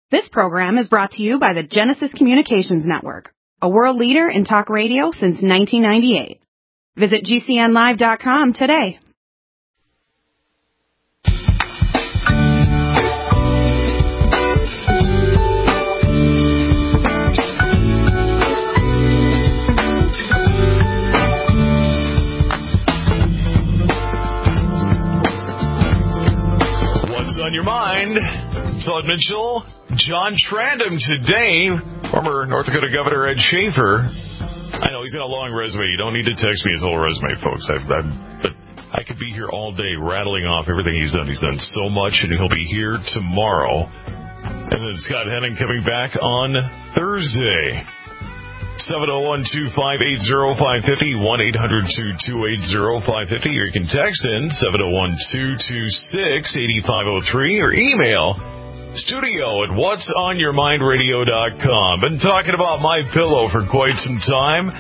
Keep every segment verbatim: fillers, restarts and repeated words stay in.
This program is brought to you by the Genesis Communications Network, a world leader in talk radio since nineteen ninety-eight. Visit G C N live dot com today. What's on your mind? Todd Mitchell, John Trandom today, former North Dakota Governor Ed Schaefer. I know he's got a long resume. You don't need to text me his whole resume, folks. I've, I've, but I could be here all day rattling off everything he's done. He's done so much, and he'll be here tomorrow. And then Scott Henning coming back on Thursday. seven oh one, two five eight, oh five five oh, one eight hundred, two two eight, oh five five oh, or you can text in seven oh one, two two six, eight five oh three, or email studio at whats on your mind radio dot com. Been talking about My Pillow for quite some time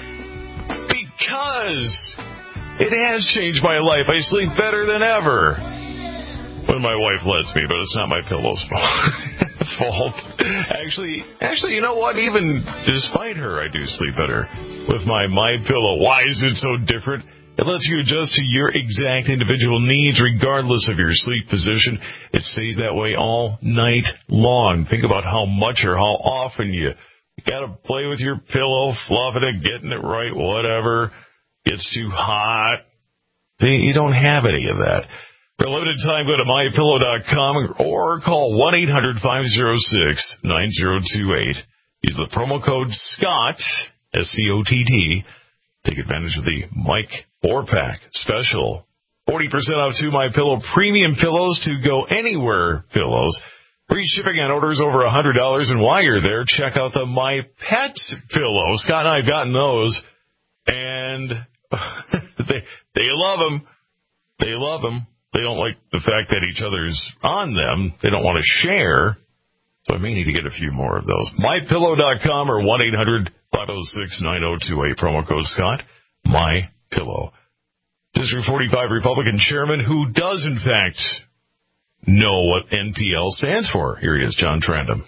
because it has changed my life. I sleep better than ever when my wife lets me, but it's not My Pillow's fault. Actually, actually, you know what? Even despite her, I do sleep better with my My Pillow. Why is it so different? It lets you adjust to your exact individual needs regardless of your sleep position. It stays that way all night long. Think about how much or how often you got to play with your pillow, fluffing it, getting it right, whatever. Gets too hot. You don't have any of that. For a limited time, go to my pillow dot com or call one eight hundred, five oh six, nine oh two eight. Use the promo code SCOTT, S C O T T. Take advantage of the Mike four-pack special. forty percent off two My Pillow premium pillows to go anywhere pillows. Free shipping on orders over one hundred dollars. And while you're there, check out the My Pet pillow. Scott and I have gotten those, and they they love them. They love them. They don't like the fact that each other's on them. They don't want to share. So I may need to get a few more of those. my pillow dot com or one eight hundred, five oh six, nine oh two eight. Promo code Scott. My Pillow. District forty-five Republican chairman who does, in fact, know what N P L stands for. Here he is, John Trandom.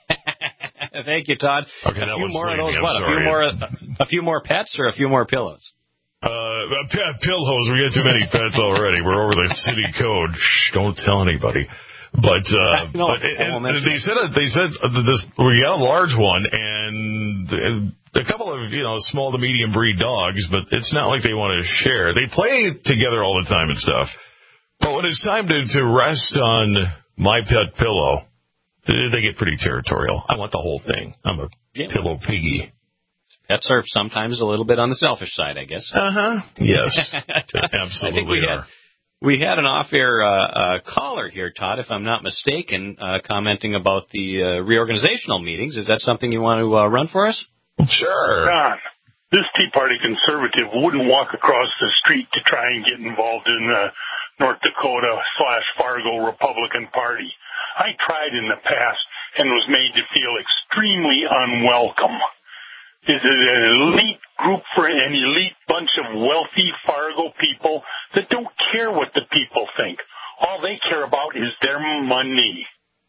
Thank you, Todd. Okay, a that few one's more of leaving. those. I'm What? A sorry. few more. A, a few more pets or a few more pillows? Uh, p- pillows. We got too many pets already. We're over the city code. Shh, don't tell anybody. But uh, no, but and, and they said they said this. We got a large one and a couple of you know small to medium breed dogs, but it's not like they want to share. They play together all the time and stuff. But when it's time to to rest on My Pet Pillow, they get pretty territorial. I want the whole thing. I'm a yeah. pillow piggy. Pets are sometimes a little bit on the selfish side, I guess. Uh huh. Yes, absolutely I think we are. Had, we had an off-air uh, uh, caller here, Todd, if I'm not mistaken, uh, commenting about the uh, reorganizational meetings. Is that something you want to uh, run for us? Sure. John, this Tea Party conservative wouldn't walk across the street to try and get involved in the North Dakota slash Fargo Republican Party. I tried in the past and was made to feel extremely unwelcome. Is it an elite group for an elite bunch of wealthy Fargo people that don't care what the people think? All they care about is their money.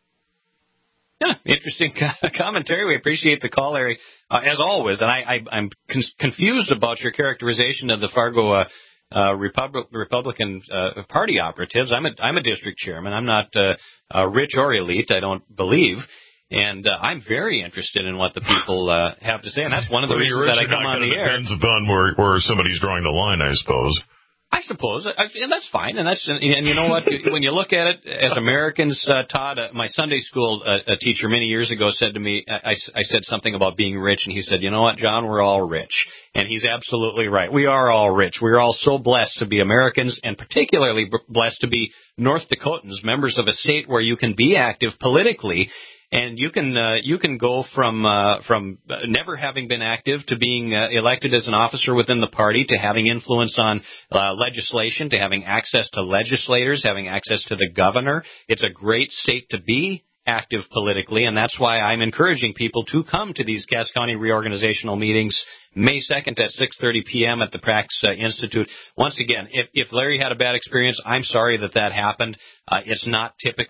Yeah, interesting commentary. We appreciate the call, Larry, uh, as always. And I, I, I'm con- confused about your characterization of the Fargo uh, uh, Repub- Republican uh, Party operatives. I'm a, I'm a district chairman. I'm not uh, uh, rich or elite, I don't believe. And uh, I'm very interested in what the people uh, have to say, and that's one of the well, reasons that I come on the air. It depends upon where, where somebody's drawing the line, I suppose. I suppose, I, and that's fine. And that's and you know what? When you look at it as Americans, uh, Todd, uh, my Sunday school uh, a teacher many years ago said to me, I, I said something about being rich, and he said, "You know what, John? We're all rich." And he's absolutely right. We are all rich. We're all so blessed to be Americans, and particularly blessed to be North Dakotans, members of a state where you can be active politically. And you can uh, you can go from uh, from never having been active to being uh, elected as an officer within the party, to having influence on uh, legislation, to having access to legislators, having access to the governor. It's a great state to be active politically, and that's why I'm encouraging people to come to these Cass County reorganizational meetings May second at six thirty p.m. at the Prax uh, Institute. Once again, if, if Larry had a bad experience, I'm sorry that that happened. Uh, it's not typical.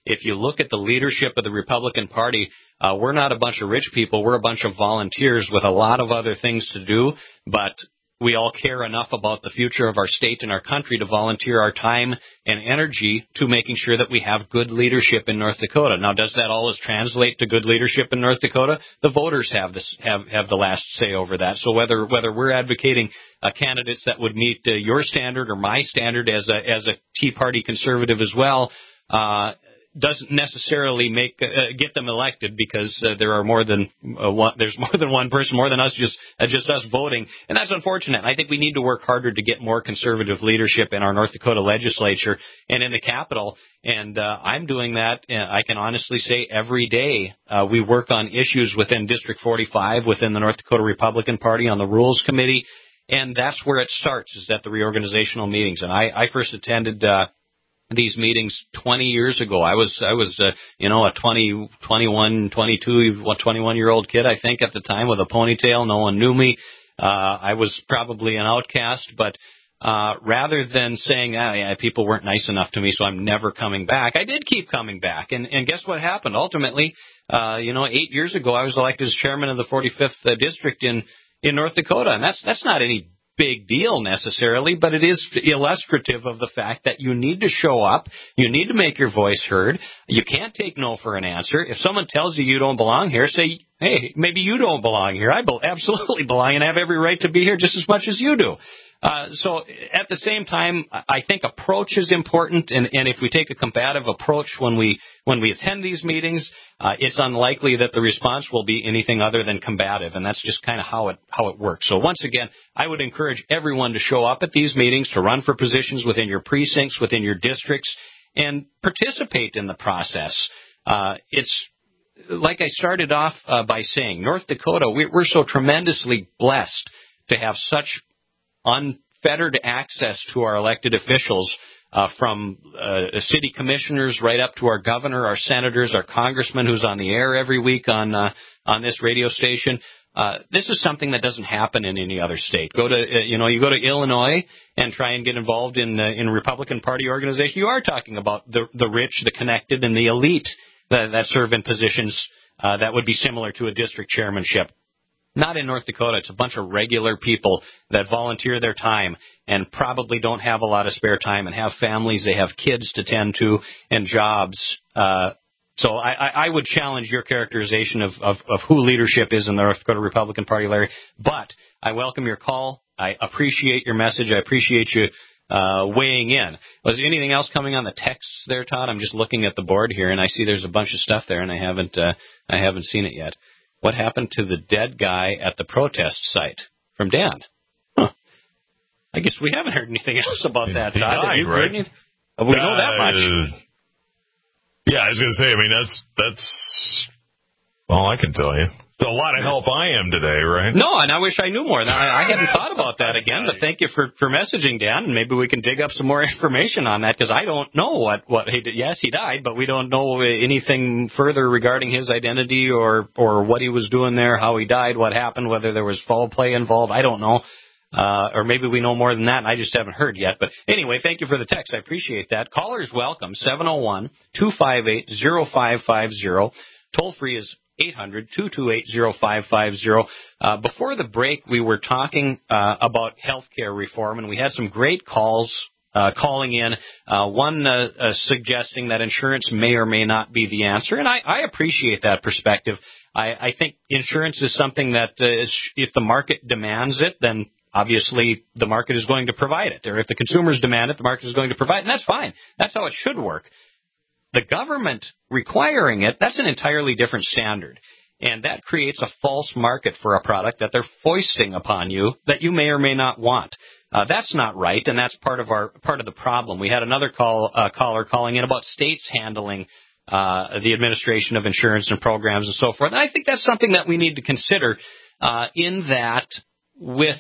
if you look at the leadership of the Republican Party, uh, we're not a bunch of rich people. We're a bunch of volunteers with a lot of other things to do, but we all care enough about the future of our state and our country to volunteer our time and energy to making sure that we have good leadership in North Dakota. Now, does that always translate to good leadership in North Dakota? The voters have this, have, have the last say over that. So whether whether we're advocating uh, candidates that would meet uh, your standard or my standard as a as a Tea Party conservative as well, uh, doesn't necessarily make uh, get them elected, because uh, there are more than uh, one, there's more than one person, more than us, just uh, just us voting, and that's unfortunate. I think we need to work harder to get more conservative leadership in our North Dakota legislature and in the capital, and uh, I'm doing that. Uh, I can honestly say every day uh, we work on issues within District forty-five, within the North Dakota Republican Party, on the Rules Committee, and that's where it starts, is at the reorganizational meetings. And I, I first attended Uh, these meetings twenty years ago. I was, I was, uh, you know, a twenty, twenty-one, twenty-two, twenty-one year old kid, I think, at the time, with a ponytail. No one knew me. Uh, I was probably an outcast, but, uh, rather than saying, ah, yeah, people weren't nice enough to me, so I'm never coming back, I did keep coming back. And, and guess what happened? Ultimately, uh, you know, eight years ago, I was elected as chairman of the forty-fifth uh, district in, in North Dakota. And that's, that's not any big deal necessarily, but it is illustrative of the fact that you need to show up, you need to make your voice heard, you can't take no for an answer. If someone tells you you don't belong here, say, hey, maybe you don't belong here. I be- absolutely belong and have every right to be here just as much as you do. Uh, so at the same time, I think approach is important, and, and if we take a combative approach when we when we attend these meetings, uh, it's unlikely that the response will be anything other than combative, and that's just kind of how it how it works. So once again, I would encourage everyone to show up at these meetings, to run for positions within your precincts, within your districts, and participate in the process. Uh, it's like I started off uh, by saying, North Dakota, we, we're so tremendously blessed to have such unfettered access to our elected officials, uh, from uh, city commissioners right up to our governor, our senators, our congressman who's on the air every week on uh, on this radio station. Uh, this is something that doesn't happen in any other state. Go to, uh, you know, you go to Illinois and try and get involved in uh, in Republican Party organization. You are talking about the the rich, the connected, and the elite that, that serve in positions uh, that would be similar to a district chairmanship. Not in North Dakota. It's a bunch of regular people that volunteer their time and probably don't have a lot of spare time and have families. They have kids to tend to and jobs. Uh, so I, I would challenge your characterization of, of, of who leadership is in the North Dakota Republican Party, Larry. But I welcome your call. I appreciate your message. I appreciate you uh, weighing in. Was there anything else coming on the texts there, Todd? I'm just looking at the board here, and I see there's a bunch of stuff there, and I haven't uh, I haven't seen it yet. What happened to the dead guy at the protest site? From Dan. Huh. I guess we haven't heard anything else about that. He Todd. died, Have you right? heard anything? We uh, know that much. Yeah, I was going to say, I mean, that's, that's all I can tell you. It's a lot of help I am today, right? No, and I wish I knew more. I, I hadn't thought about that again, but thank you for, for messaging, Dan, and maybe we can dig up some more information on that, because I don't know what, what he did. Yes, he died, but we don't know anything further regarding his identity or, or what he was doing there, how he died, what happened, whether there was foul play involved. I don't know. Uh, or maybe we know more than that, and I just haven't heard yet. But anyway, thank you for the text. I appreciate that. Callers welcome, seven oh one, two five eight, oh five five oh. Toll free is eight hundred, two two eight, oh five five oh. Uh, before the break, we were talking uh, about health care reform, and we had some great calls uh, calling in, uh, one uh, uh, suggesting that insurance may or may not be the answer, and I, I appreciate that perspective. I, I think insurance is something that uh, is, if the market demands it, then obviously the market is going to provide it. Or if the consumers demand it, the market is going to provide it, and that's fine. That's how it should work. The government requiring it, that's an entirely different standard. And that creates a false market for a product that they're foisting upon you that you may or may not want. Uh, that's not right, and that's part of our part of the problem. We had another call uh, caller calling in about states handling uh, the administration of insurance and programs and so forth. And I think that's something that we need to consider uh, in that with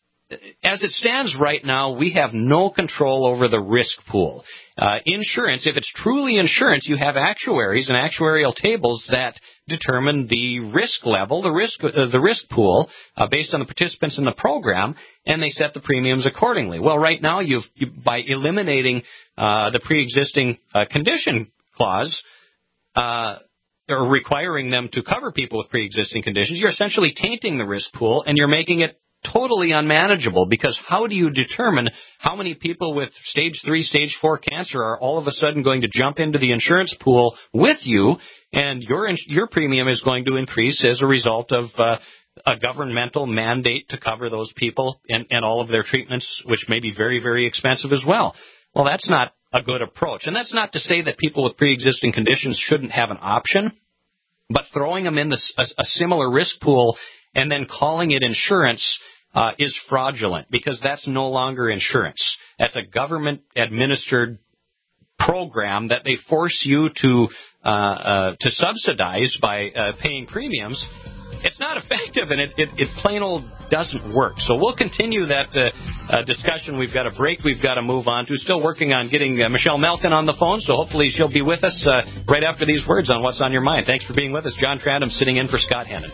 as it stands right now, we have no control over the risk pool. Uh, insurance, if it's truly insurance, you have actuaries and actuarial tables that determine the risk level, the risk uh, the risk pool, uh, based on the participants in the program, and they set the premiums accordingly. Well, right now, you've you, by eliminating uh, the pre-existing uh, condition clause, uh, or requiring them to cover people with pre-existing conditions, you're essentially tainting the risk pool, and you're making it totally unmanageable, because how do you determine how many people with stage three, stage four cancer are all of a sudden going to jump into the insurance pool with you, and your your premium is going to increase as a result of uh, a governmental mandate to cover those people and, and all of their treatments, which may be very, very expensive as well. Well, that's not a good approach. And that's not to say that people with pre-existing conditions shouldn't have an option, but throwing them in the, a, a similar risk pool and then calling it insurance uh, is fraudulent, because that's no longer insurance. That's a government-administered program that they force you to uh, uh, to subsidize by uh, paying premiums. It's not effective, and it, it, it plain old doesn't work. So we'll continue that uh, uh, discussion. We've got a break we've got to move on to. Still working on getting uh, Michelle Malkin on the phone, so hopefully she'll be with us uh, right after these words on What's on Your Mind. Thanks for being with us. John Trandom sitting in for Scott Hennon.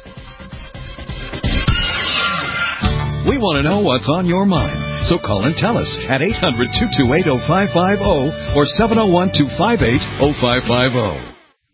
We want to know what's on your mind, so call and tell us at eight hundred, two two eight, oh five five oh or seven oh one, two five eight, oh five five oh.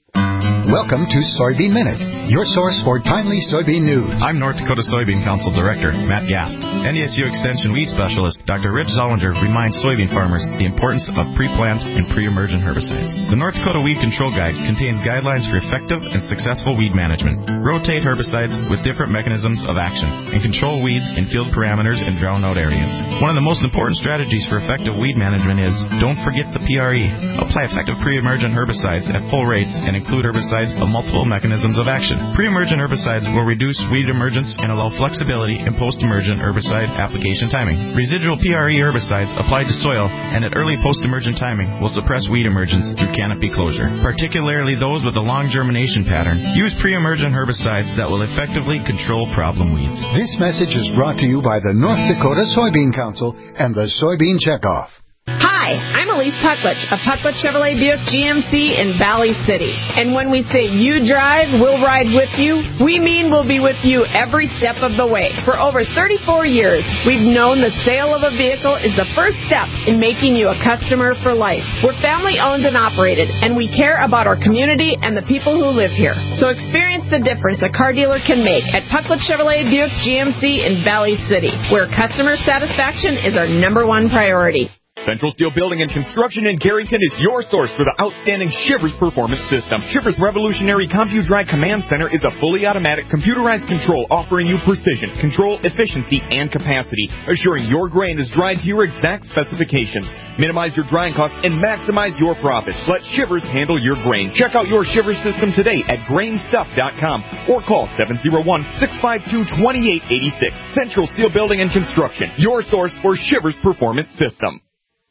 Welcome to Soybean Minute, your source for timely soybean news. I'm North Dakota Soybean Council Director Matt Gast. N D S U Extension Weed Specialist Doctor Rich Zollinger reminds soybean farmers the importance of pre-plant and pre-emergent herbicides. The North Dakota Weed Control Guide contains guidelines for effective and successful weed management. Rotate herbicides with different mechanisms of action and control weeds in field parameters and drown-out areas. One of the most important strategies for effective weed management is don't forget the P R E. Apply effective pre-emergent herbicides at full rates and include herbicides of multiple mechanisms of action. Pre-emergent herbicides will reduce weed emergence and allow flexibility in post-emergent herbicide application timing. Residual P R E herbicides applied to soil and at early post-emergent timing will suppress weed emergence through canopy closure, particularly those with a long germination pattern. Use pre-emergent herbicides that will effectively control problem weeds. This message is brought to you by the North Dakota Soybean Council and the Soybean Checkoff. Hi, I'm Elise Pucklich of Pucklich Chevrolet Buick G M C in Valley City. And when we say you drive, we'll ride with you, we mean we'll be with you every step of the way. For over thirty-four years, we've known the sale of a vehicle is the first step in making you a customer for life. We're family owned and operated, and we care about our community and the people who live here. So experience the difference a car dealer can make at Pucklich Chevrolet Buick G M C in Valley City, where customer satisfaction is our number one priority. Central Steel Building and Construction in Carrington is your source for the outstanding Shivers Performance System. Shivers Revolutionary CompuDry Command Center is a fully automatic computerized control offering you precision, control, efficiency, and capacity, assuring your grain is dried to your exact specifications. Minimize your drying costs and maximize your profits. Let Shivers handle your grain. Check out your Shivers system today at grain stuff dot com or call seven oh one, six five two, two eight eight six. Central Steel Building and Construction, your source for Shivers Performance System.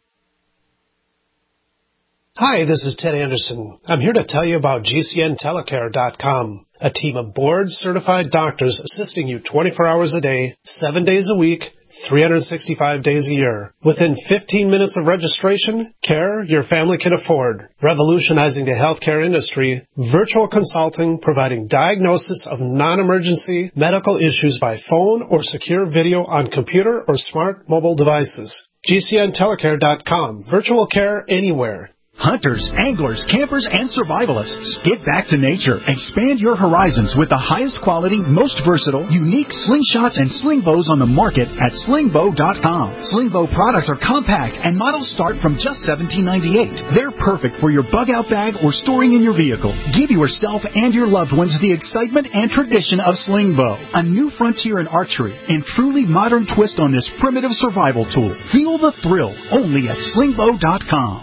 Hi, this is Ted Anderson. I'm here to tell you about G C N telecare dot com, a team of board-certified doctors assisting you twenty-four hours a day, seven days a week, three hundred sixty-five days a year. Within fifteen minutes of registration, care your family can afford. Revolutionizing the healthcare industry, virtual consulting providing diagnosis of non-emergency medical issues by phone or secure video on computer or smart mobile devices. G C N telecare dot com, virtual care anywhere. Hunters, anglers, campers, and survivalists. Get back to nature. Expand your horizons with the highest quality, most versatile, unique slingshots and sling bows on the market at sling bow dot com. Sling bow products are compact and models start from just seventeen ninety-eight. They're perfect for your bug-out bag or storing in your vehicle. Give yourself and your loved ones the excitement and tradition of sling bow. A new frontier in archery and truly modern twist on this primitive survival tool. Feel the thrill only at sling bow dot com.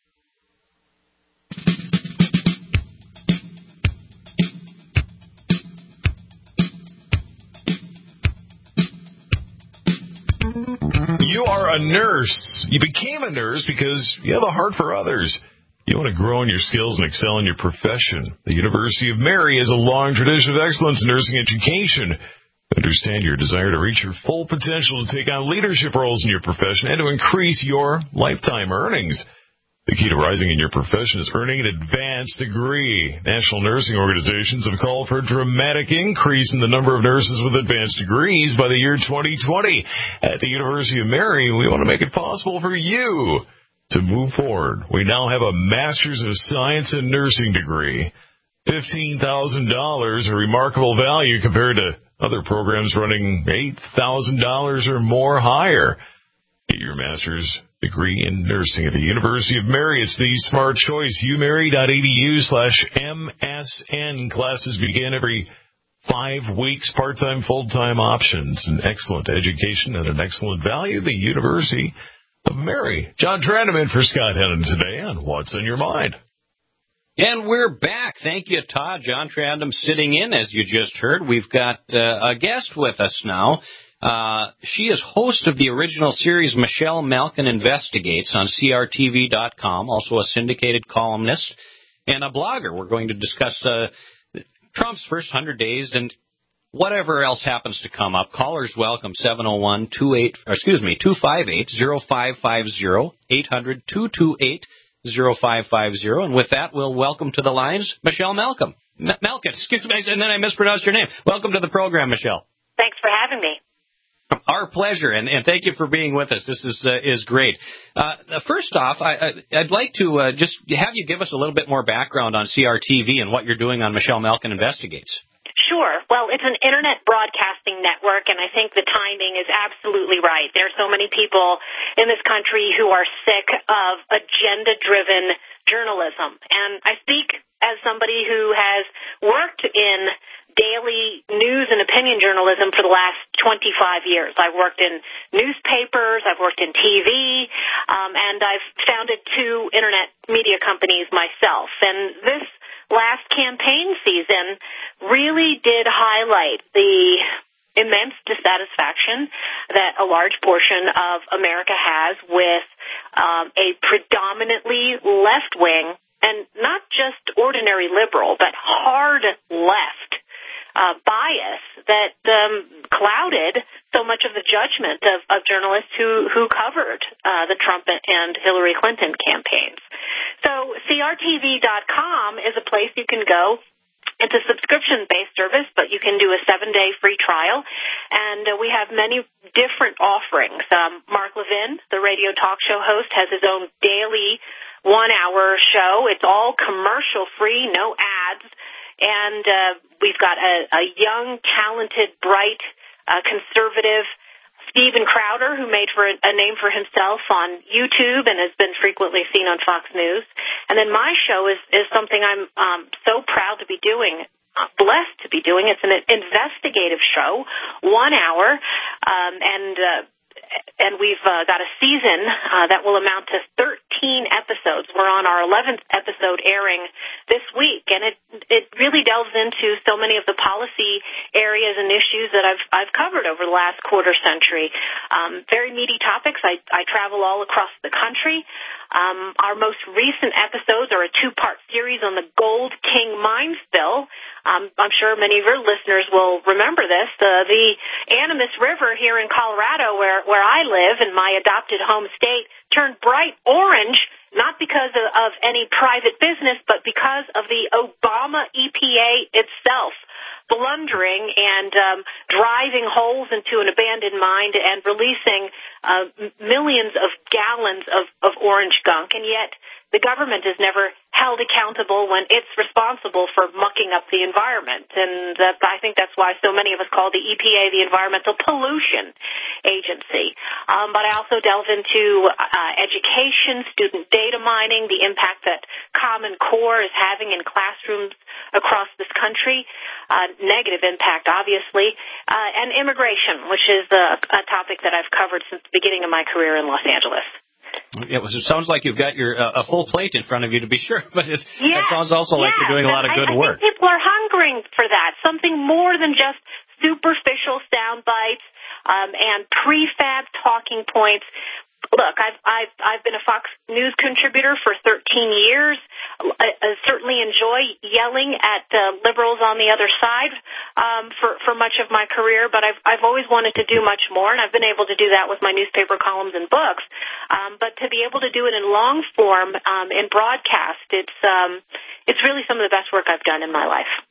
You are a nurse. You became a nurse because you have a heart for others. You want to grow in your skills and excel in your profession. The University of Mary has a long tradition of excellence in nursing education. Understand your desire to reach your full potential to take on leadership roles in your profession and to increase your lifetime earnings. The key to rising in your profession is earning an advanced degree. National nursing organizations have called for a dramatic increase in the number of nurses with advanced degrees by the year twenty twenty. At the University of Mary, we want to make it possible for you to move forward. We now have a Master's of Science in Nursing degree. fifteen thousand dollars, a remarkable value compared to other programs running eight thousand dollars or more higher. Get your master's degree in nursing at the University of Mary. It's the smart choice. umary.edu slash MSN. Classes begin every five weeks, part-time, full-time options. An excellent education at an excellent value. The University of Mary. John Trandom in for Scott Hennon today on What's on Your Mind. And we're back. Thank you, Todd. John Trandom sitting in, as you just heard. We've got uh, a guest with us now. Uh, she is host of the original series Michelle Malkin Investigates on C R T V dot com, also a syndicated columnist and a blogger. We're going to discuss uh, Trump's first one hundred days and whatever else happens to come up. Callers welcome, seven oh one, two eight, or excuse me, two five eight, oh five five oh, eight hundred, two two eight, oh five five oh. And with that, we'll welcome to the lines Michelle Malkin. M- Malkin, excuse me, and then I mispronounced your name. Welcome to the program, Michelle. Thanks for having me. Our pleasure, and, and thank you for being with us. This is uh, is great. Uh, first off, I, I, I'd like to uh, just have you give us a little bit more background on C R T V and what you're doing on Michelle Malkin Investigates. Sure. Well, it's an internet broadcasting network, and I think the timing is absolutely right. There are so many people in this country who are sick of agenda-driven journalism. And I speak as somebody who has worked in daily news and opinion journalism for the last twenty-five years. I've worked in newspapers, I've worked in T V, um, and I've founded two internet media companies myself. And this last campaign season really did highlight the immense dissatisfaction that a large portion of America has with um, a predominantly left-wing, and not just ordinary liberal, but hard left Uh, bias that um, clouded so much of the judgment of, of journalists who, who covered uh, the Trump and Hillary Clinton campaigns. So C R T V dot com is a place you can go. It's a subscription-based service, but you can do a seven-day free trial, and uh, we have many different offerings. Um, Mark Levin, the radio talk show host, has his own daily one-hour show. It's all commercial-free, no ads. And uh, we've got a, a young, talented, bright, uh, conservative Steven Crowder, who made for a, a name for himself on YouTube and has been frequently seen on Fox News. And then my show is, is something I'm um, so proud to be doing, blessed to be doing. It's an investigative show, one hour, um, and uh, and we've uh, got a season uh, that will amount to thirteen episodes. We're on our eleventh episode airing this week, and it it really delves into so many of the policy areas and issues that I've I've covered over the last quarter century. Um, very meaty topics. I, I travel all across the country. Um, our most recent episodes are a two-part series on the Gold King mine spill. Um, I'm sure many of your listeners will remember this. Uh, the Animas River here in Colorado, where, where I live in my adopted home state, turned bright orange, not because of, of any private business, but because of the Obama E P A itself blundering and um, driving holes into an abandoned mine and releasing uh, millions of gallons of, of orange gunk. And yet the government is never held accountable when it's responsible for mucking up the environment. And uh, I think that's why so many of us call the E P A the Environmental Pollution Agency. Um, but I also delve into uh, education, student data mining, the impact that Common Core is having in classrooms across this country, uh, negative impact, obviously, uh, and immigration, which is a, a topic that I've covered since the beginning of my career in Los Angeles. Yeah, well, it sounds like you've got your uh, a full plate in front of you, to be sure, but it yes, sounds also yes. like you're doing a lot of good I, I work. I think people are hungering for that, something more than just superficial sound bites um, and prefab talking points. Look, I've, I've, I've been a Fox News contributor for thirteen years. I, I certainly enjoy yelling at uh, liberals on the other side um, for, for much of my career, but I've, I've always wanted to do much more, and I've been able to do that with my newspaper columns and books. Um, but to be able to do it in long form, um, in broadcast, it's, um, it's really some of the best work I've done in my life.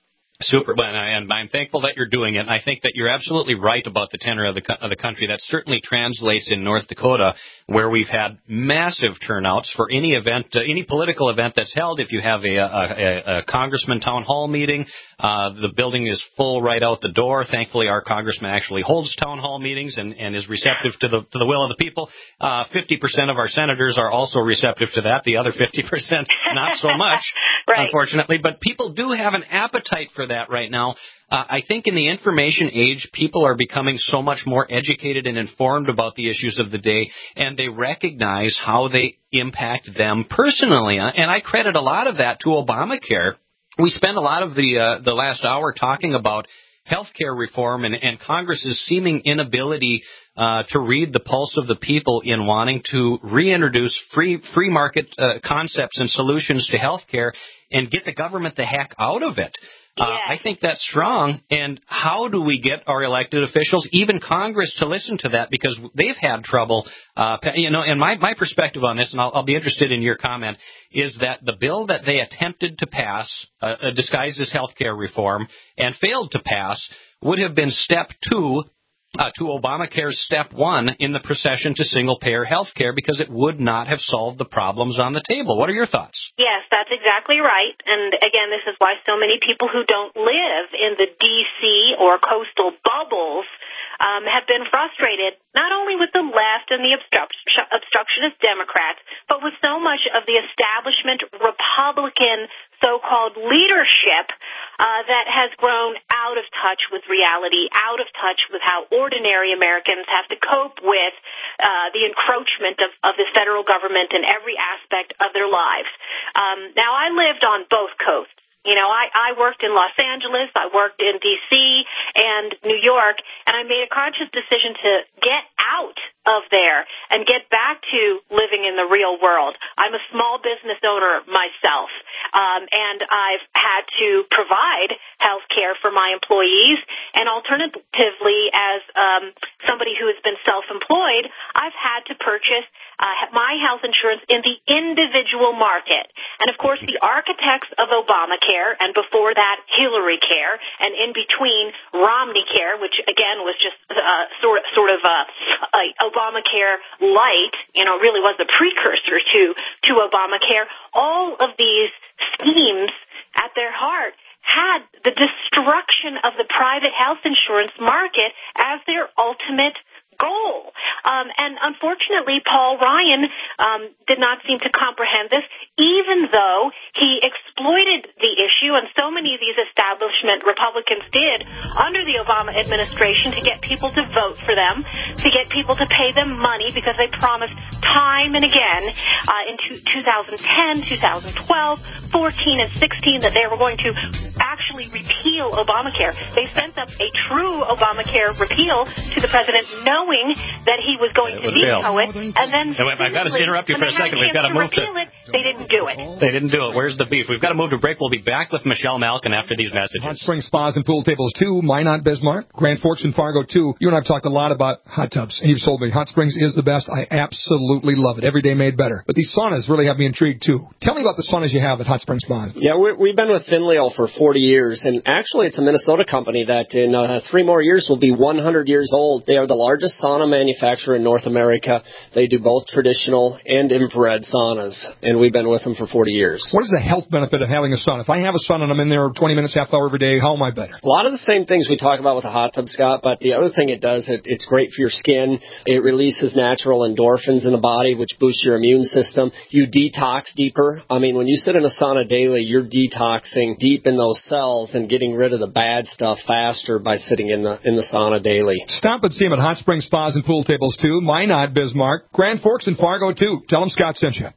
Super, and I'm thankful that you're doing it. I think that you're absolutely right about the tenor of the of the country. That certainly translates in North Dakota, where we've had massive turnouts for any event, uh, any political event that's held. If you have a, a, a congressman town hall meeting, uh, the building is full right out the door. Thankfully, our congressman actually holds town hall meetings and, and is receptive to the to the will of the people. Uh, fifty percent of our senators are also receptive to that. The other fifty percent, not so much, right. Unfortunately. But people do have an appetite for that right now. Uh, I think in the information age, people are becoming so much more educated and informed about the issues of the day, and they recognize how they impact them personally. And I credit a lot of that to Obamacare. We spent a lot of the uh, the last hour talking about health care reform and, and Congress's seeming inability uh, to read the pulse of the people in wanting to reintroduce free free market uh, concepts and solutions to health care and get the government the heck out of it. Uh, I think that's strong. And how do we get our elected officials, even Congress, to listen to that? Because they've had trouble. Uh, you know, and my, my perspective on this, and I'll, I'll be interested in your comment, is that the bill that they attempted to pass, uh, disguised as health care reform, and failed to pass, would have been step two Uh, to Obamacare's step one in the procession to single-payer health care, because it would not have solved the problems on the table. What are your thoughts? Yes, that's exactly right. And again, this is why so many people who don't live in the D C or coastal bubbles um, have been frustrated, not only with the left and the obstruct- obstructionist Democrats, but with so much of the establishment Republican so-called leadership uh, that has grown out of touch with reality, out of touch with how ordinary Americans have to cope with uh, the encroachment of, of the federal government in every aspect of their lives. Um, now, I lived on both coasts. You know, I, I worked in Los Angeles, I worked in D C and New York, and I made a conscious decision to get out of there and get back to living in the real world. I'm a small business owner myself, um, and I've had to provide health care for my employees, and alternatively, as um, somebody who has been self-employed, I've had to purchase uh, my health insurance in the individual market. And, of course, the architects of Obamacare, and before that, Hillary Care, and in between, Romney Care, which, again, was just uh, sort, sort of a, a Obamacare light, you know, really was the precursor to, to Obamacare. All of these schemes at their heart had the destruction of the private health insurance market as their ultimate goal. Um, and unfortunately, Paul Ryan um, did not seem to comprehend this, even though he exploited the issue, and so many of these establishment Republicans did under the Obama administration, to get people to vote for them, to get people to pay them money, because they promised time and again uh, in two thousand ten, two thousand twelve, fourteen, and sixteen that they were going to actually repeal Obamacare. They sent up a true Obamacare repeal to the president, knowing that he was going to veto it, and then I've got to interrupt you for a second. We've got to move to it. They didn't do it. They didn't do it. Where's the beef? We've got to move to break. We'll be back with Michelle Malkin after these messages. Hot Springs Spas and Pool Tables two, Minot, Bismarck, Grand Forks and Fargo two. You and I have talked a lot about hot tubs, and you've told me Hot Springs is the best. I absolutely love it. Every day made better. But these saunas really have me intrigued too. Tell me about the saunas you have at Hot Springs Spas. Yeah, we're, we've been with Finleo for forty years, and actually it's a Minnesota company that in uh, three more years will be one hundred years old. They are the largest sauna manufacturer in North America. They do both traditional and infrared saunas, and we've been with them for forty years. What is the health benefit of having a sauna? If I have a sauna and I'm in there twenty minutes, half hour every day, how am I better? A lot of the same things we talk about with a hot tub, Scott, but the other thing it does, it, it's great for your skin. It releases natural endorphins in the body, which boosts your immune system. You detox deeper. I mean, when you sit in a sauna daily, you're detoxing deep in those cells and getting rid of the bad stuff faster by sitting in the in the sauna daily. Stop and see them at Hot Springs Spas and Pool Tables two, Minot, Bismarck, Grand Forks and Fargo two. Tell them Scott sent you.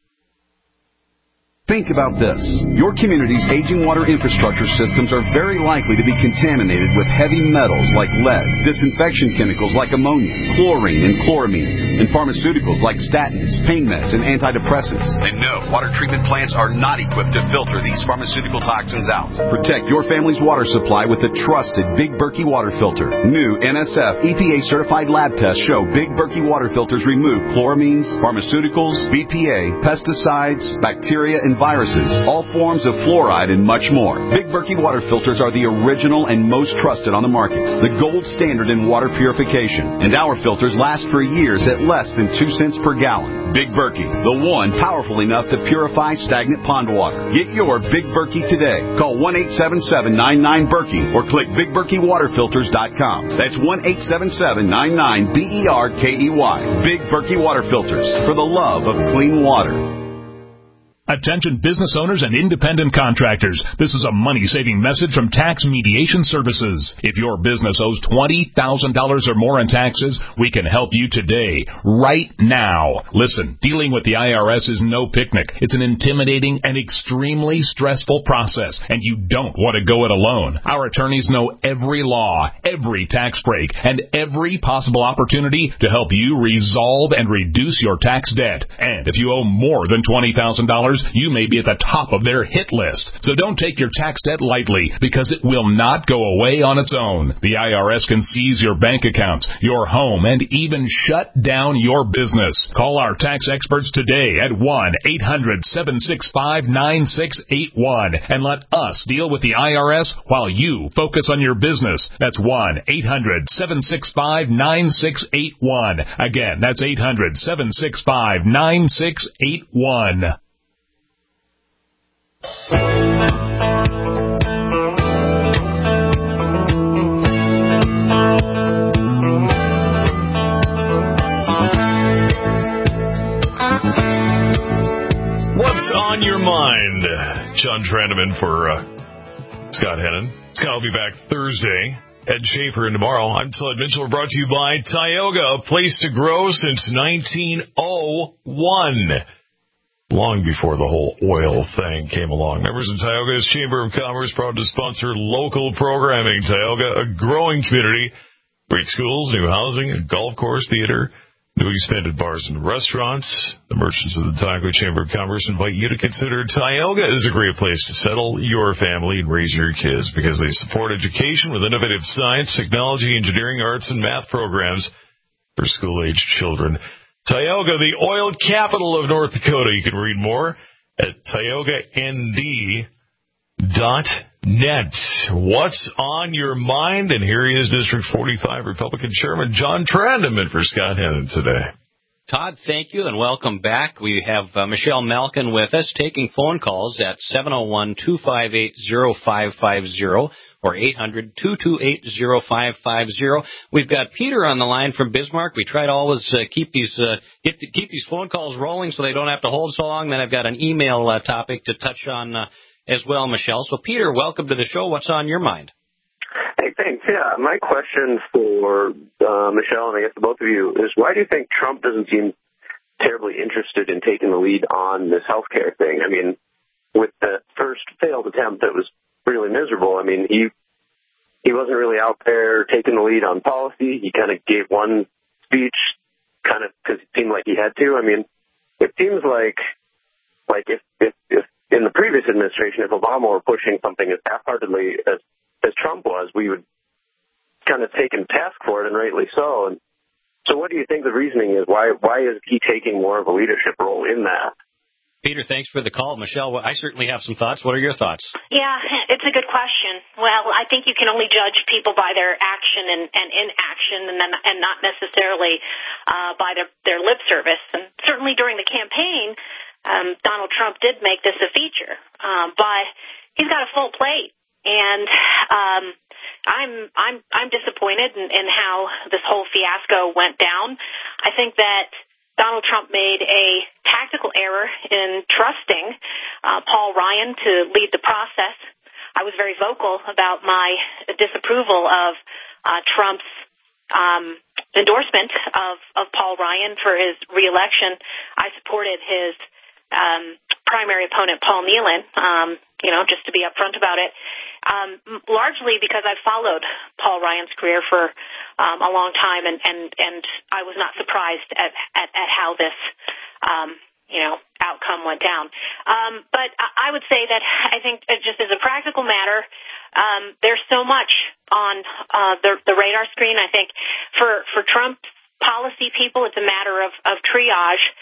Think about this. Your community's aging water infrastructure systems are very likely to be contaminated with heavy metals like lead, disinfection chemicals like ammonia, chlorine and chloramines, and pharmaceuticals like statins, pain meds, and antidepressants. And no, water treatment plants are not equipped to filter these pharmaceutical toxins out. Protect your family's water supply with the trusted Big Berkey water filter. New N S F E P A-certified lab tests show Big Berkey water filters remove chloramines, pharmaceuticals, B P A, pesticides, bacteria, and and viruses, all forms of fluoride, and much more. Big Berkey water filters are the original and most trusted on the market, the gold standard in water purification. And our filters last for years at less than two cents per gallon. Big Berkey, the one powerful enough to purify stagnant pond water. Get your Big Berkey today. Call one eight seven seven, nine nine, Berkey or click big berkey water filters dot com. That's one eight seven seven, nine nine, B E R K E Y. Big Berkey water filters, for the love of clean water. Attention business owners and independent contractors. This is a money-saving message from Tax Mediation Services. If your business owes twenty thousand dollars or more in taxes, we can help you today, right now. Listen, dealing with the I R S is no picnic. It's an intimidating and extremely stressful process, and you don't want to go it alone. Our attorneys know every law, every tax break, and every possible opportunity to help you resolve and reduce your tax debt. And if you owe more than twenty thousand dollars, you may be at the top of their hit list. So don't take your tax debt lightly, because it will not go away on its own. The I R S can seize your bank accounts, your home, and even shut down your business. Call our tax experts today at one eight hundred, seven six five, nine six eight one and let us deal with the I R S while you focus on your business. That's one eight hundred, seven six five, nine six eight one. Again, that's eight hundred, seven six five, nine six eight one. What's on your mind? John Trandeman for uh, Scott Hennon. Scott will be back Thursday. Ed Schaefer and tomorrow. I'm Todd Mitchell. We're brought to you by Tioga, a place to grow since nineteen oh one. Long before the whole oil thing came along. Members of Tioga's Chamber of Commerce proud to sponsor local programming. Tioga, a growing community. Great schools, new housing, a golf course, theater, new expanded bars and restaurants. The merchants of the Tioga Chamber of Commerce invite you to consider Tioga as a great place to settle your family and raise your kids, because they support education with innovative science, technology, engineering, arts, and math programs for school-aged children. Tioga, the oil capital of North Dakota. You can read more at tioga n d dot net. What's on your mind? And here he is, District forty-five Republican Chairman John Trandeman for Scott Hennon today. Todd, thank you, and welcome back. We have uh, Michelle Malkin with us, taking phone calls at seven oh one, two five eight, oh five five oh or eight hundred, two two eight, oh five five oh. We've got Peter on the line from Bismarck. We try to always uh, keep these uh, get the, keep these phone calls rolling so they don't have to hold so long. Then I've got an email uh, topic to touch on uh, as well, Michelle. So, Peter, welcome to the show. What's on your mind? Hey, thanks. Yeah, my question for uh, Michelle, and I guess to both of you, is why do you think Trump doesn't seem terribly interested in taking the lead on this healthcare thing? I mean, with the first failed attempt that was really miserable, I mean, he he wasn't really out there taking the lead on policy. He kind of gave one speech kind of because it seemed like he had to. I mean, it seems like like if, if, if in the previous administration, if Obama were pushing something as half-heartedly as as Trump was, we would kind of take him to task for it, and rightly so. And so what do you think the reasoning is? Why why is he taking more of a leadership role in that? Peter, thanks for the call. Michelle, I certainly have some thoughts. What are your thoughts? Yeah, it's a good question. Well, I think you can only judge people by their action and, and inaction, and then, and not necessarily uh, by their, their lip service. And certainly during the campaign, um, Donald Trump did make this a feature, um, but he's got a full plate. And um, I'm I'm I'm disappointed in, in how this whole fiasco went down. I think that Donald Trump made a tactical error in trusting uh, Paul Ryan to lead the process. I was very vocal about my disapproval of uh, Trump's um, endorsement of, of Paul Ryan for his reelection. I supported his um, primary opponent, Paul Nehlen, um, you know, just to be upfront about it. Um, largely because I've followed Paul Ryan's career for um, a long time, and, and, and I was not surprised at, at, at how this, um, you know, outcome went down. Um, but I would say that I think just as a practical matter, um, there's so much on uh, the, the radar screen. I think for, for Trump's policy people, it's a matter of, of triage.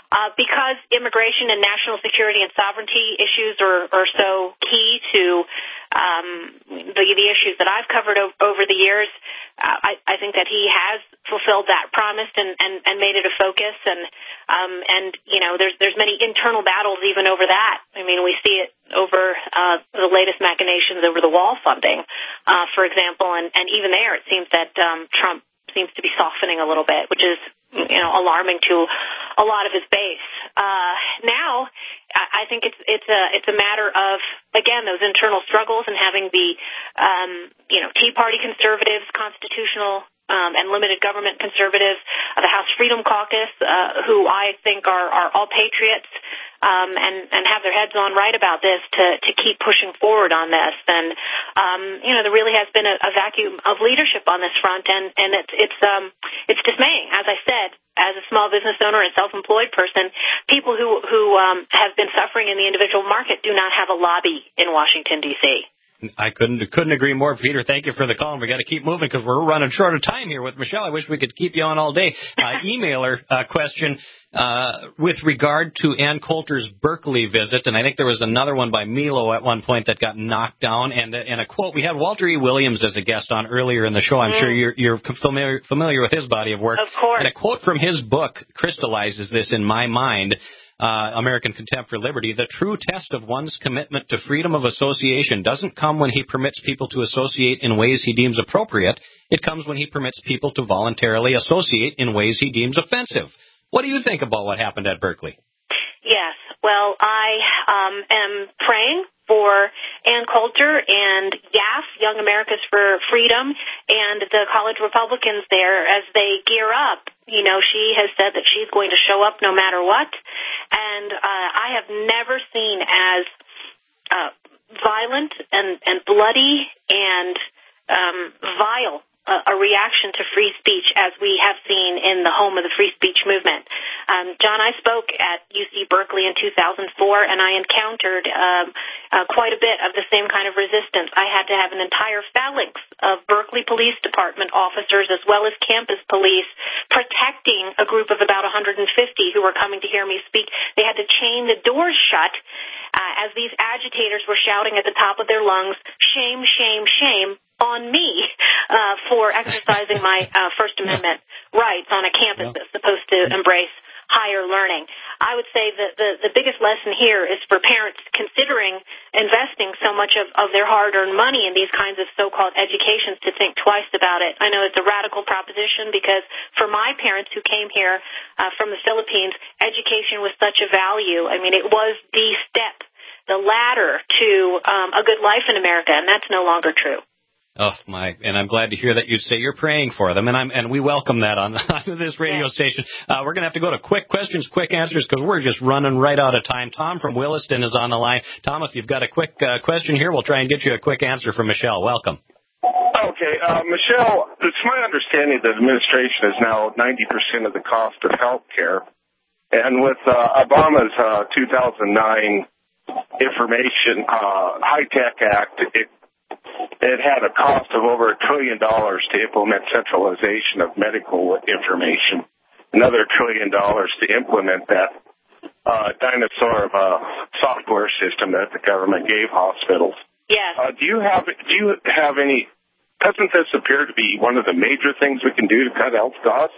uh, because immigration and national security and sovereignty issues are, are so key to um, the, the issues that I've covered o- over the years, uh, I, I think that he has fulfilled that promise and, and, and made it a focus. And um, and you know, there's there's many internal battles even over that. I mean, we see it over uh, the latest machinations over the wall funding, uh, for example, and, and even there it seems that um, Trump seems to be softening a little bit, which is, you know, alarming to a lot of his base. Uh, now, I think it's it's a it's a matter of, again, those internal struggles and having the um, you know Tea Party conservatives, constitutional um, and limited government conservatives, uh, the House Freedom Caucus, uh, who I think are, are all patriots. Um, and, and have their heads on right about this to, to keep pushing forward on this. And, um, you know, there really has been a, a vacuum of leadership on this front, and, and it's, it's, um, it's dismaying. As I said, as a small business owner and self-employed person, people who, who, um, have been suffering in the individual market do not have a lobby in Washington, D C. I couldn't couldn't agree more, Peter. Thank you for the call, and we got to keep moving because we're running short of time here with Michelle. I wish we could keep you on all day. Uh, emailer uh, question uh, with regard to Ann Coulter's Berkeley visit, and I think there was another one by Milo at one point that got knocked down. And and a quote: we had Walter E. Williams as a guest on earlier in the show. I'm mm. sure you're you're familiar familiar with his body of work. Of course. And a quote from his book crystallizes this in my mind. Uh, American Contempt for Liberty, the true test of one's commitment to freedom of association doesn't come when he permits people to associate in ways he deems appropriate. It comes when he permits people to voluntarily associate in ways he deems offensive. What do you think about what happened at Berkeley? Yes. Well, I um, am praying for Ann Coulter and Y A F, Young Americans for Freedom, and the college Republicans there as they gear up. You know, she has said that she's going to show up no matter what. And uh, I have never seen as uh, violent and, and bloody and um, vile a, a reaction to free speech as we have seen in the home of the free speech movement. Um, John, I spoke at U C Berkeley in two thousand four, and I encountered um, uh, quite a bit of the same kind of resistance. I had to have an entire phalanx of Berkeley Police Department officers as well as campus police protecting a group of about one hundred fifty who were coming to hear me speak. They had to chain the doors shut uh, as these agitators were shouting at the top of their lungs, "Shame, shame, shame," on me uh, for exercising my uh, First Amendment rights on a campus that's supposed to embrace higher learning. I would say that the, the biggest lesson here is for parents considering investing so much of, of their hard-earned money in these kinds of so-called educations to think twice about it. I know it's a radical proposition because for my parents who came here uh, from the Philippines, education was such a value. I mean, it was the step, the ladder to um, a good life in America, and that's no longer true. Oh my! And I'm glad to hear that you say you're praying for them, and I'm and we welcome that on, on this radio yeah. station. Uh, we're going to have to go to quick questions, quick answers, because we're just running right out of time. Tom from Williston is on the line. Tom, if you've got a quick uh, question here, we'll try and get you a quick answer from Michelle. Welcome. Okay, uh, Michelle, it's my understanding that administration is now ninety percent of the cost of health care, and with uh, Obama's uh, two thousand nine Information uh, High-Tech Act, it It had a cost of over a trillion dollars to implement centralization of medical information, another trillion dollars to implement that uh, dinosaur of a software system that the government gave hospitals. Yes. Uh, do you have do you have any? Doesn't this appear to be one of the major things we can do to cut health costs?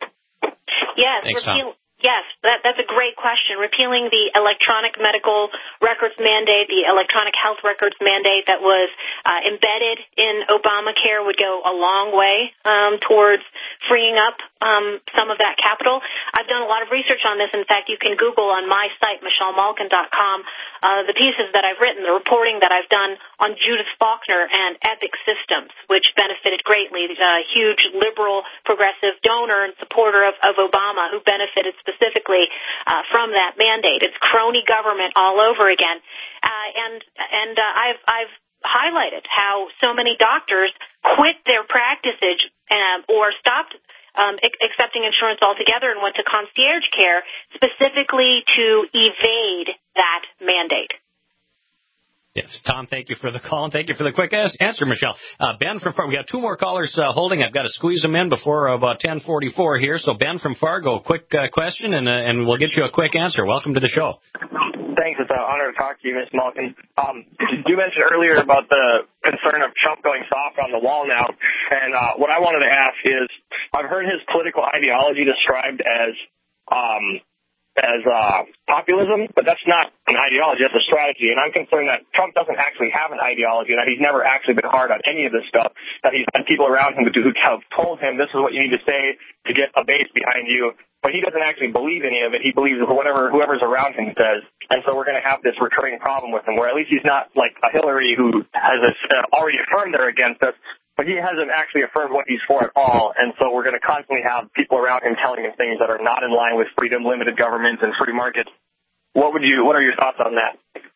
Yes. Thanks, Tom. Yes, that, that's a great question. Repealing the electronic medical records mandate, the electronic health records mandate that was uh, embedded in Obamacare would go a long way um, towards freeing up um, some of that capital. I've done a lot of research on this. In fact, you can Google on my site, michelle malkin dot com, uh, the pieces that I've written, the reporting that I've done on Judith Faulkner and Epic Systems, which benefited greatly. A huge liberal progressive donor and supporter of, of Obama who benefited specifically specifically uh, from that mandate. It's crony government all over again. Uh, and and uh, I've, I've highlighted how so many doctors quit their practices um, or stopped um, ac- accepting insurance altogether and went to concierge care specifically to evade that mandate. Yes, Tom, thank you for the call, and thank you for the quick answer, Michelle. Uh, Ben from Fargo, we got two more callers uh, holding. I've got to squeeze them in before about ten forty-four here. So, Ben from Fargo, quick uh, question, and, uh, and we'll get you a quick answer. Welcome to the show. Thanks. It's an honor to talk to you, Miz Malkin. Um, you mentioned earlier about the concern of Trump going soft on the wall now, and uh, what I wanted to ask is, I've heard his political ideology described as um, as uh, populism, but that's not an ideology, that's a strategy. And I'm concerned that Trump doesn't actually have an ideology, and that he's never actually been hard on any of this stuff, that he's had people around him who have told him this is what you need to say to get a base behind you, but he doesn't actually believe any of it. He believes whatever whoever's around him says. And so we're going to have this recurring problem with him, where at least he's not like a Hillary who has uh, already affirmed they're against us, but he hasn't actually affirmed what he's for at all. And so we're going to constantly have people around him telling him things that are not in line with freedom, limited governments, and free markets. What would you? What are your thoughts on that?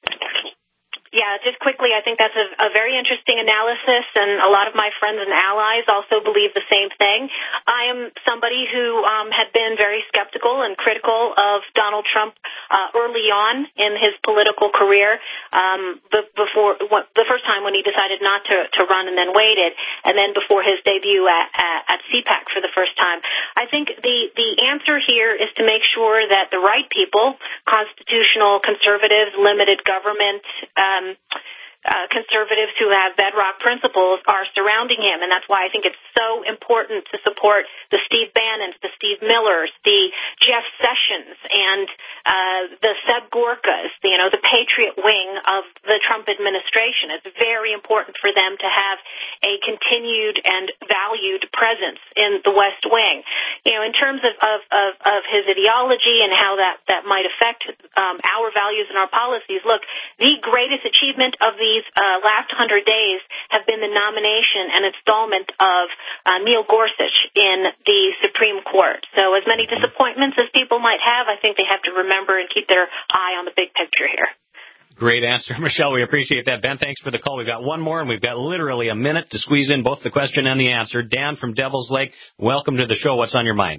Yeah, just quickly, I think that's a, a very interesting analysis, and a lot of my friends and allies also believe the same thing. I am somebody who um, had been very skeptical and critical of Donald Trump uh, early on in his political career, um, before what, the first time when he decided not to, to run and then waited, and then before his debut at, at, at C PAC for the first time. I think the, the answer here is to make sure that the right people, constitutional conservatives, limited government, um, Uh, conservatives who have bedrock principles are surrounding him, and that's why I think it's so important to support the Steve Bannons, the Steve Millers, the Jeff Sessions, and uh, the Seb Gorkas, the, you know, the patriot wing of the Trump administration. It's very important for them to have a continued and valued presence in the West Wing. You know, in terms of, of, of, of his ideology and how that, that might affect um, our values and our policies, look, the greatest achievement of the These uh, last hundred days have been the nomination and installment of uh, Neil Gorsuch in the Supreme Court. So as many disappointments as people might have, I think they have to remember and keep their eye on the big picture here. Great answer, Michelle. We appreciate that. Ben, thanks for the call. We've got one more, and we've got literally a minute to squeeze in both the question and the answer. Dan from Devil's Lake, welcome to the show. What's on your mind?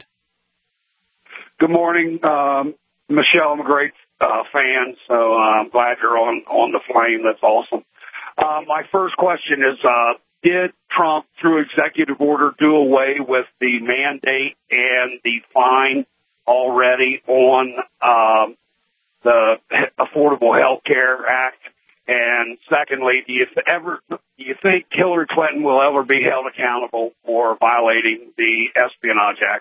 Good morning, um, Michelle. I'm a great uh, fan, so uh, I'm glad you're on, on the flame. That's awesome. Uh, my first question is, uh, did Trump, through executive order, do away with the mandate and the fine already on um, the Affordable Health Care Act? And secondly, do you ever do you think Hillary Clinton will ever be held accountable for violating the Espionage Act?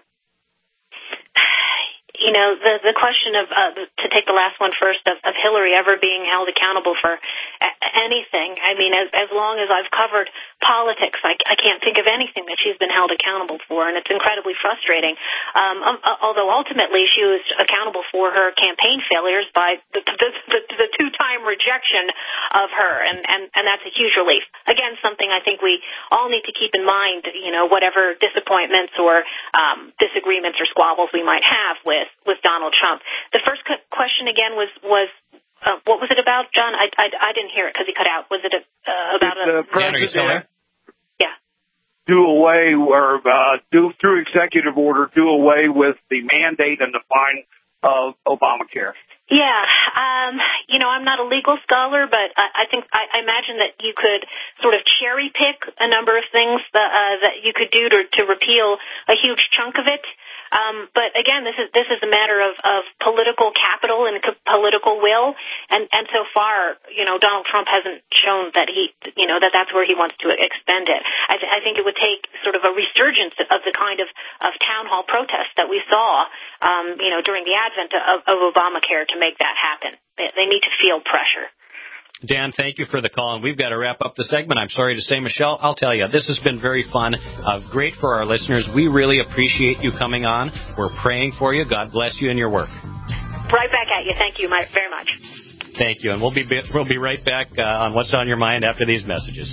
You know, the the question of, uh, to take the last one first, of, of Hillary ever being held accountable for a- anything. I mean, as as long as I've covered politics, I, I can't think of anything that she's been held accountable for, and it's incredibly frustrating. Um, um, although ultimately she was accountable for her campaign failures by the, the, the, the two-time rejection of her, and, and, and that's a huge relief. Again, something I think we all need to keep in mind, you know, whatever disappointments or um, disagreements or squabbles we might have with with Donald Trump. The first question again was was uh, what was it about, John? I, I, I didn't hear it because he cut out. Was it a, uh, about Did the a? president Dan, are you still there? Yeah. Do away or uh, do through executive order do away with the mandate and the fine of Obamacare? Yeah, um, you know, I'm not a legal scholar, but I, I think I, I imagine that you could sort of cherry pick a number of things that, uh, that you could do to, to repeal a huge chunk of it. Um, but again, this is this is a matter of, of political capital and co- political will, and, and so far, you know, Donald Trump hasn't shown that he, you know, that that's where he wants to expend it. I, th- I think it would take sort of a resurgence of the kind of, of town hall protests that we saw, um, you know, during the advent of, of Obamacare to make that happen. They, they need to feel pressure. Dan, thank you for the call, and we've got to wrap up the segment. I'm sorry to say, Michelle, I'll tell you, this has been very fun, uh, great for our listeners. We really appreciate you coming on. We're praying for you. God bless you in your work. Right back at you. Thank you very much. Thank you, and we'll be we'll be right back uh, on What's on Your Mind after these messages.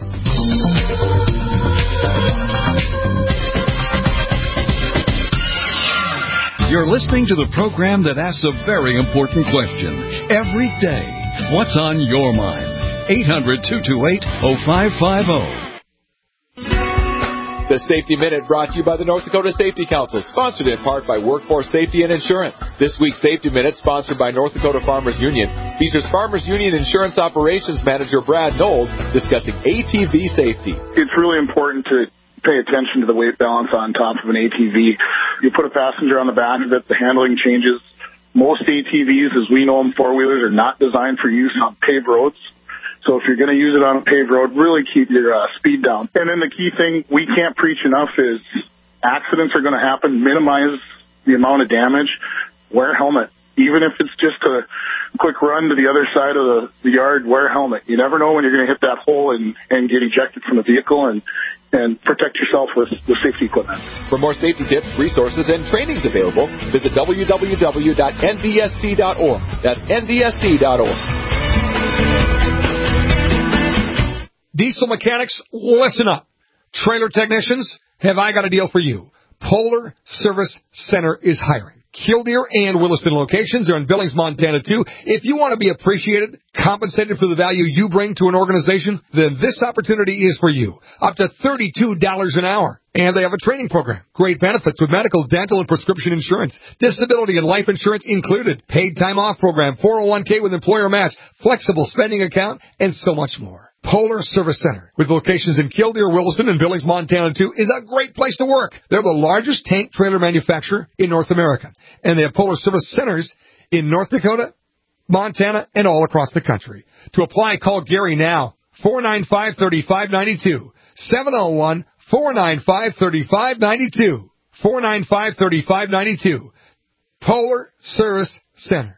You're listening to the program that asks a very important question every day. What's on your mind? eight hundred two two eight oh five five oh. The Safety Minute brought to you by the North Dakota Safety Council, sponsored in part by Workforce Safety and Insurance. This week's Safety Minute, sponsored by North Dakota Farmers Union, features Farmers Union Insurance Operations Manager Brad Nold discussing A T V safety. It's really important to pay attention to the weight balance on top of an A T V. You put a passenger on the back of it, the handling changes. Most A T Vs, as we know them, four-wheelers, are not designed for use on paved roads. So if you're going to use it on a paved road, really keep your uh, speed down. And then the key thing we can't preach enough is accidents are going to happen. Minimize the amount of damage. Wear a helmet. Even if it's just a quick run to the other side of the, the yard, wear a helmet. You never know when you're going to hit that hole and, and get ejected from the vehicle, and, and protect yourself with, with safety equipment. For more safety tips, resources, and trainings available, visit w w w dot n d s c dot org. That's n d s c dot org. Diesel mechanics, listen up. Trailer technicians, have I got a deal for you. Polar Service Center is hiring. Killdeer and Williston locations are in Billings, Montana, too. If you want to be appreciated, compensated for the value you bring to an organization, then this opportunity is for you. Up to thirty-two dollars an hour. And they have a training program. Great benefits with medical, dental, and prescription insurance. Disability and life insurance included. Paid time off program, four oh one k with employer match, flexible spending account, and so much more. Polar Service Center, with locations in Killdeer, Williston, and Billings, Montana, too, is a great place to work. They're the largest tank trailer manufacturer in North America. And they have Polar Service Centers in North Dakota, Montana, and all across the country. To apply, call Gary now, four nine five, three five nine two, seven oh one, four nine five, three five nine two, four nine five, three five nine two. Polar Service Center.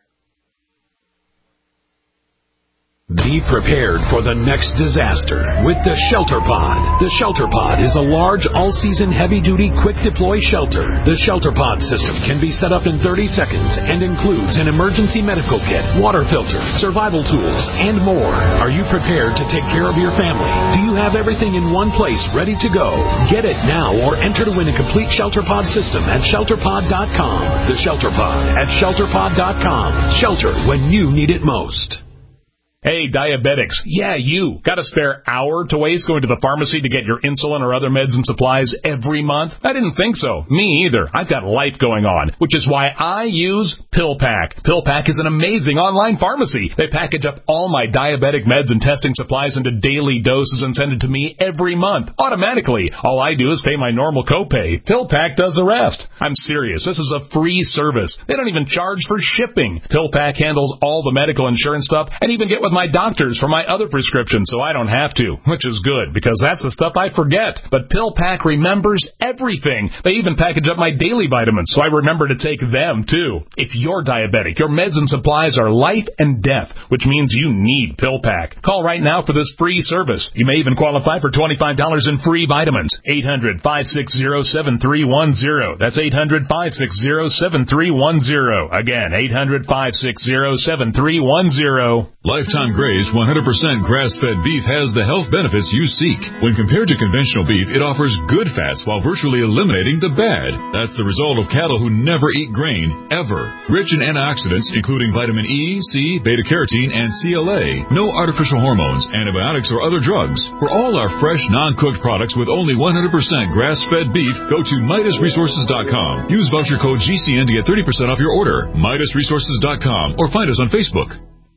Be prepared for the next disaster with the Shelter Pod. The Shelter Pod is a large, all-season, heavy-duty, quick-deploy shelter. The Shelter Pod system can be set up in thirty seconds and includes an emergency medical kit, water filter, survival tools, and more. Are you prepared to take care of your family? Do you have everything in one place ready to go? Get it now or enter to win a complete Shelter Pod system at shelter pod dot com. The Shelter Pod at shelter pod dot com. Shelter when you need it most. Hey, diabetics. Yeah, you. Got a spare hour to waste going to the pharmacy to get your insulin or other meds and supplies every month? I didn't think so. Me either. I've got life going on, which is why I use PillPack. PillPack is an amazing online pharmacy. They package up all my diabetic meds and testing supplies into daily doses and send it to me every month, automatically. All I do is pay my normal copay. PillPack does the rest. I'm serious. This is a free service. They don't even charge for shipping. PillPack handles all the medical insurance stuff and even get with my doctors for my other prescriptions, so I don't have to, which is good, because that's the stuff I forget. But PillPack remembers everything. They even package up my daily vitamins, so I remember to take them, too. If you're diabetic, your meds and supplies are life and death, which means you need PillPack. Call right now for this free service. You may even qualify for twenty-five dollars in free vitamins. eight hundred, five six zero, seven three one zero. That's eight hundred, five six zero, seven three one zero. Again, eight hundred, five six zero, seven three one zero. Lifetime Graze one hundred percent grass-fed beef has the health benefits you seek. When compared to conventional beef, it offers good fats while virtually eliminating the bad. That's the result of cattle who never eat grain, ever. Rich in antioxidants, including vitamin E, C, beta-carotene, and C L A. No artificial hormones, antibiotics, or other drugs. For all our fresh, non-cooked products with only one hundred percent grass-fed beef, go to Midas Resources dot com. Use voucher code G C N to get thirty percent off your order. Midas Resources dot com or find us on Facebook.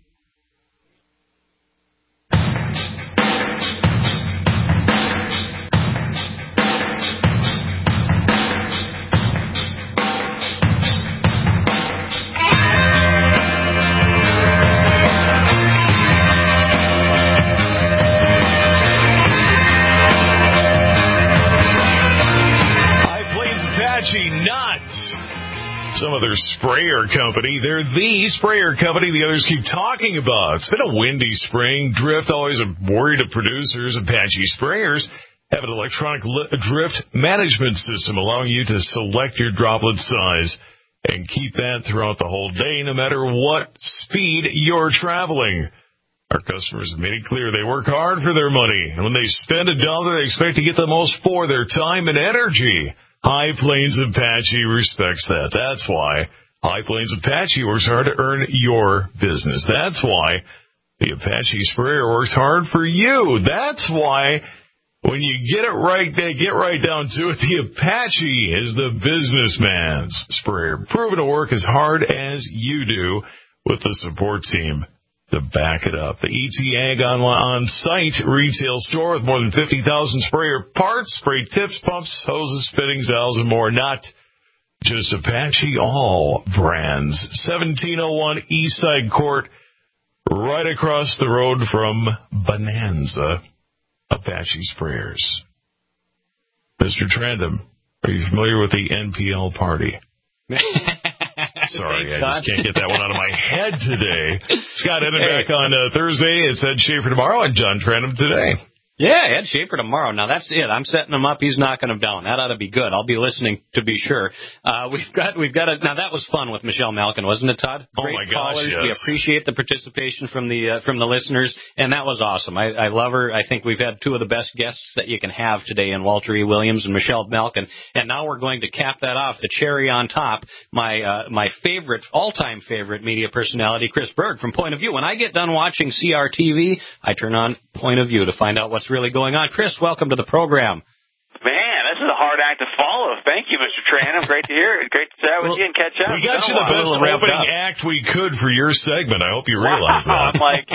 Some other sprayer company. They're the sprayer company the others keep talking about. It's been a windy spring. Drift, always a worry to producers. Apache sprayers have an electronic li- drift management system allowing you to select your droplet size and keep that throughout the whole day, no matter what speed you're traveling. Our customers have made it clear they work hard for their money, and when they spend a dollar, they expect to get the most for their time and energy. High Plains Apache respects that. That's why High Plains Apache works hard to earn your business. That's why the Apache sprayer works hard for you. That's why When you get it right, they get right down to it. The Apache is the businessman's sprayer, proven to work as hard as you do with the support team to back it up. The E T Ag on, on site retail store with more than fifty thousand sprayer parts, spray tips, pumps, hoses, fittings, valves, and more. Not just Apache, all brands. seventeen oh one Eastside Court, right across the road from Bonanza. Apache sprayers. Mister Trandom, are you familiar with the N P L party? Sorry, Thanks, I just can't get that one out of my head today. Scott Eden back on uh, Thursday. It's Ed Schaefer tomorrow and John Trandom today. Yeah, Ed Schaefer tomorrow. Now, that's it. I'm setting him up. He's knocking him down. That ought to be good. I'll be listening to be sure. Uh, we've got, we've got a, now that was fun with Michelle Malkin, wasn't it, Todd? Oh, Great my gosh, callers. yes. We appreciate the participation from the, uh, from the listeners, and that was awesome. I, I love her. I think we've had two of the best guests that you can have today in Walter E. Williams and Michelle Malkin, and now we're going to cap that off, the cherry on top, my, uh, my favorite, all-time favorite media personality, Chris Berg from Point of View. When I get done watching C R T V, I turn on Point of View to find out what's really going on. Chris, welcome to the program. Man, this is a hard act to follow. Thank you, Mister Trandom. Great to hear it. Great to chat with well, you and catch up. We got you the best opening act we could for your segment. I hope you realize wow, that. I'm like,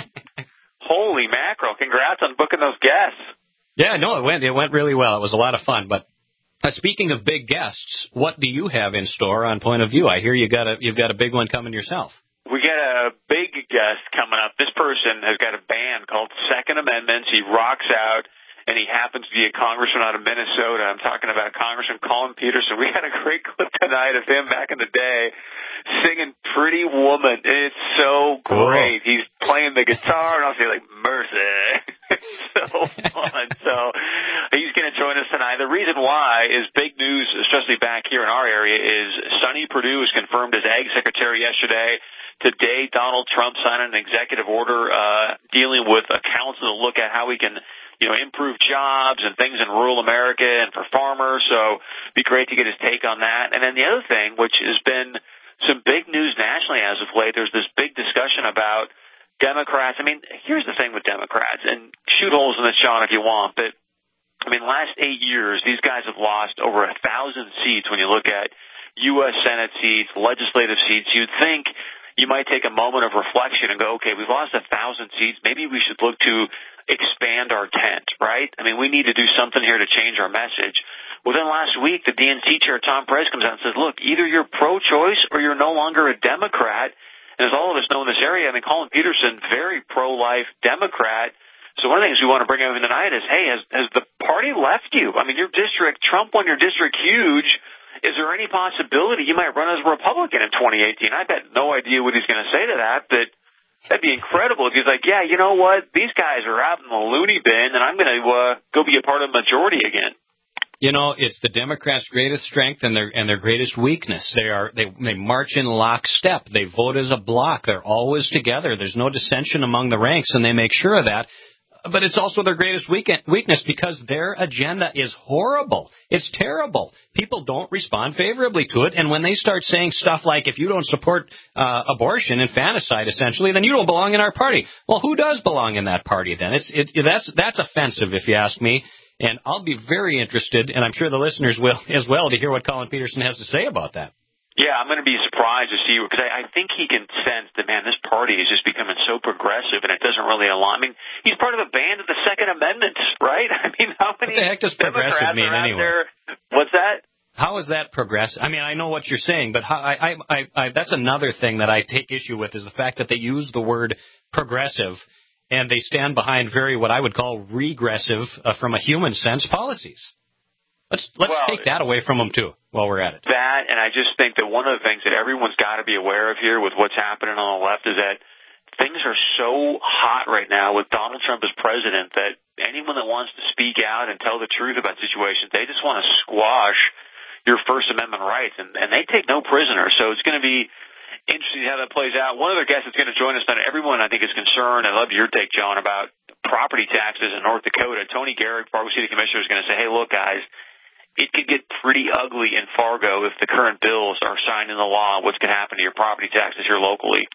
holy mackerel. Congrats on booking those guests. Yeah, no, it went it went really well. It was a lot of fun. But uh, speaking of big guests, what do you have in store on Point of View? I hear you got a you've got a big one coming yourself. We got a big guest coming up. This person has got a band called Second Amendments. He rocks out. And he happens to be a congressman out of Minnesota. I'm talking about Congressman Colin Peterson. We had a great clip tonight of him back in the day singing Pretty Woman. It's so great. Cool. He's playing the guitar, and I'll say, like, mercy. It's so fun. So he's going to join us tonight. The reason why is big news, especially back here in our area, is Sonny Perdue was confirmed as Ag Secretary yesterday. Today, Donald Trump signed an executive order uh, dealing with a council to look at how we can you know, improve jobs and things in rural America and for farmers. So it'd be great to get his take on that. And then the other thing, which has been some big news nationally as of late, there's this big discussion about Democrats. I mean, here's the thing with Democrats, and shoot holes in this, John, if you want, but I mean, last eight years, these guys have lost over a thousand seats when you look at U S Senate seats, legislative seats. You'd think you might take a moment of reflection and go, okay, we've lost a thousand seats. Maybe we should look to expand our tent, right? I mean, we need to do something here to change our message. Well, then last week, the D N C chair, Tom Perez, comes out and says, look, either you're pro-choice or you're no longer a Democrat. And as all of us know in this area, I mean, Colin Peterson, very pro-life Democrat. So one of the things we want to bring up tonight is, hey, has, has the party left you? I mean, your district, Trump won your district huge. Is there any possibility you might run as a Republican in twenty eighteen? I've got no idea what he's going to say to that, but that'd be incredible if he's like, yeah, you know what? These guys are out in the loony bin, and I'm going to uh, go be a part of the majority again. You know, it's the Democrats' greatest strength and their and their greatest weakness. They are they they march in lockstep. They vote as a block. They're always together. There's no dissension among the ranks, and they make sure of that. But it's also their greatest weakness because their agenda is horrible. It's terrible. People don't respond favorably to it. And when they start saying stuff like, if you don't support uh, abortion, infanticide, essentially, then you don't belong in our party. Well, who does belong in that party then? It's it, that's that's offensive, if you ask me. And I'll be very interested, and I'm sure the listeners will as well, to hear what Colin Peterson has to say about that. Yeah, I'm going to be surprised to see, because I, I think he can sense that, man, this party is just becoming so progressive, and it doesn't really align. I mean, he's part of a band of the Second Amendment, right? I mean, how many what the heck does progressive Democrats mean are out anyway? there? What's that? How is that progressive? I mean, I know what you're saying, but how, I, I, I, I, that's another thing that I take issue with is the fact that they use the word progressive, and they stand behind very, what I would call regressive, uh, from a human sense, policies. Let's let's well, take that away from them, too, while we're at it. That, and I just think that one of the things that everyone's got to be aware of here with what's happening on the left is that things are so hot right now with Donald Trump as president that anyone that wants to speak out and tell the truth about situations, they just want to squash your First Amendment rights, and, and they take no prisoners. So it's going to be interesting how that plays out. One other guest that's going to join us tonight, everyone I think is concerned, I love your take, John, about property taxes in North Dakota. Tony Garrick, Fargo City Commissioner, is going to say, hey, look, guys, it could get pretty ugly in Fargo if the current bills are signed into law. What's going to happen to your property taxes here locally?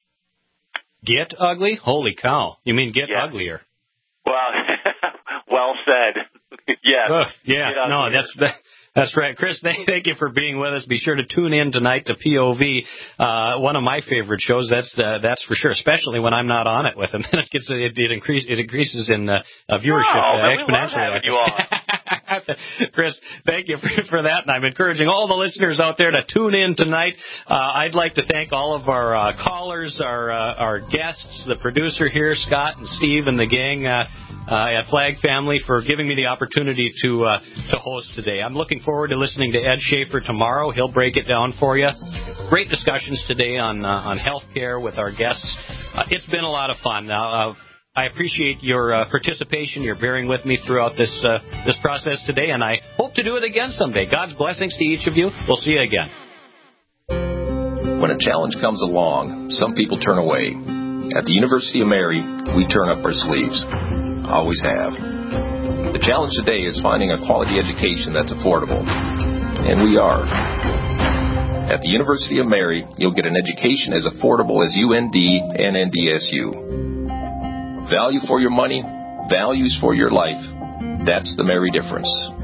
Get ugly? Holy cow. You mean get yeah. uglier. Well, well said. yes. Uh, yeah, no, that's that, that's right. Chris, thank, thank you for being with us. Be sure to tune in tonight to P O V, uh, one of my favorite shows. That's uh, that's for sure, especially when I'm not on it with him. Then it gets it, it, increase, it increases in uh, uh, viewership oh, uh, man, exponentially. We love having you on. Chris, thank you for, for that, and I'm encouraging all the listeners out there to tune in tonight. Uh, I'd like to thank all of our uh, callers, our uh, our guests, the producer here, Scott and Steve, and the gang uh, uh, at Flag Family for giving me the opportunity to uh, to host today. I'm looking forward to listening to Ed Schaefer tomorrow. He'll break it down for you. Great discussions today on uh, on healthcare with our guests. Uh, it's been a lot of fun. Now. Uh, I appreciate your uh, participation, your bearing with me throughout this uh, this process today, and I hope to do it again someday. God's blessings to each of you. We'll see you again. When a challenge comes along, some people turn away. At the University of Mary, we turn up our sleeves. Always have. The challenge today is finding a quality education that's affordable. And we are. At the University of Mary, you'll get an education as affordable as U N D and N D S U. Value for your money, values for your life. That's the Mary difference.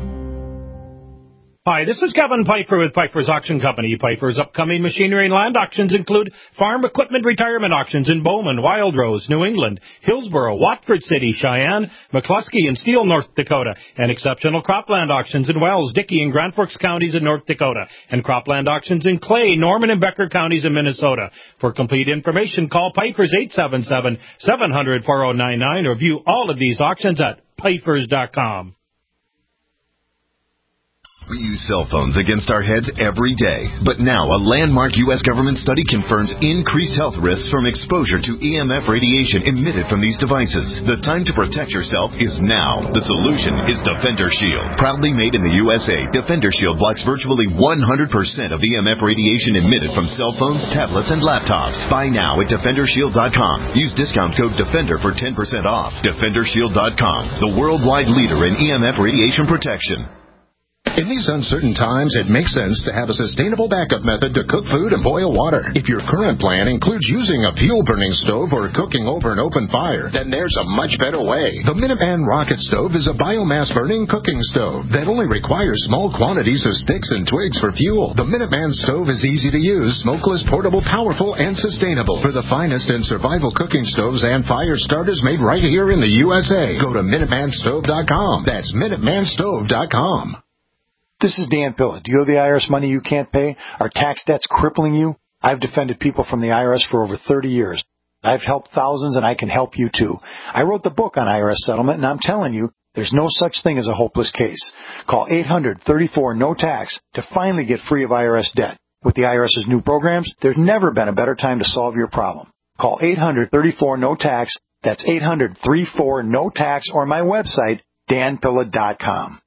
Hi, this is Kevin Pfeiffer with Pfeiffer's Auction Company. Pfeiffer's upcoming machinery and land auctions include farm equipment retirement auctions in Bowman, Wild Rose, New England, Hillsboro, Watford City, Cheyenne, McCluskey, and Steele, North Dakota, and exceptional cropland auctions in Wells, Dickey, and Grand Forks counties in North Dakota, and cropland auctions in Clay, Norman, and Becker counties in Minnesota. For complete information, call Pfeiffer's eight seven seven, seven hundred, four oh nine nine or view all of these auctions at Pfeiffer's dot com. We use cell phones against our heads every day, but now a landmark U S government study confirms increased health risks from exposure to E M F radiation emitted from these devices. The time to protect yourself is now. The solution is Defender Shield. Proudly made in the U S A, Defender Shield blocks virtually one hundred percent of E M F radiation emitted from cell phones, tablets, and laptops. Buy now at Defender Shield dot com. Use discount code DEFENDER for ten percent off. Defender Shield dot com, the worldwide leader in E M F radiation protection. In these uncertain times, it makes sense to have a sustainable backup method to cook food and boil water. If your current plan includes using a fuel-burning stove or cooking over an open fire, then there's a much better way. The Minuteman Rocket Stove is a biomass-burning cooking stove that only requires small quantities of sticks and twigs for fuel. The Minuteman Stove is easy to use, smokeless, portable, powerful, and sustainable. For the finest in survival cooking stoves and fire starters made right here in the U S A, go to Minuteman Stove dot com. That's Minuteman Stove dot com. This is Dan Pilla. Do you owe the I R S money you can't pay? Are tax debts crippling you? I've defended people from the I R S for over thirty years. I've helped thousands, and I can help you too. I wrote the book on I R S settlement, and I'm telling you, there's no such thing as a hopeless case. Call eight hundred, thirty-four, no tax to finally get free of I R S debt. With the IRS's new programs, there's never been a better time to solve your problem. Call eight hundred, thirty-four, no tax. That's eight hundred, thirty-four, no tax, or my website, Dan Pilla dot com.